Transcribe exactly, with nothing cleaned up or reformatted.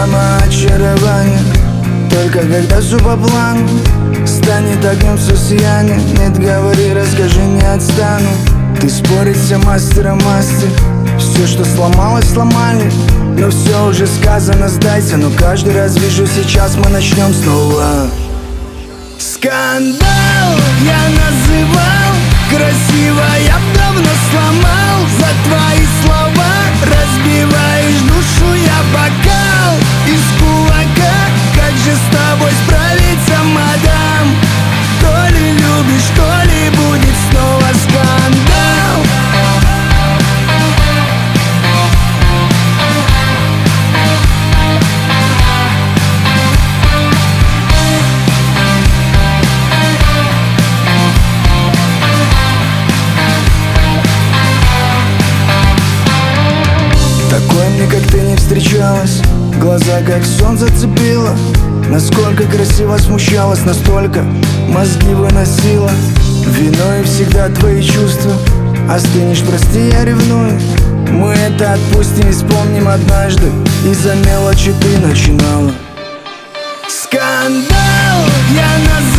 самоочарование. Только когда все по плану станет огнем все сияние. Нет, говори, расскажи, не отстану. Ты спорить все мастера мастер. Все, что сломалось, сломали. Но все уже сказано, сдайся. Но каждый раз вижу, сейчас мы начнем снова. Скандал я называл, красиво я б давно сломал. За твои слова разбиваешь душу я бокал из кулака. Как же с тобой справиться, мадам? То ли любишь, то ли будет снова скандал. Такой мне, как ты, не встречалась. Глаза, как сон, зацепила. Насколько красиво смущалась, настолько мозги выносила. Виной всегда твои чувства. Остынешь, прости, я ревную. Мы это отпустим и вспомним однажды. Из-за мелочи ты начинала. Скандал я называю.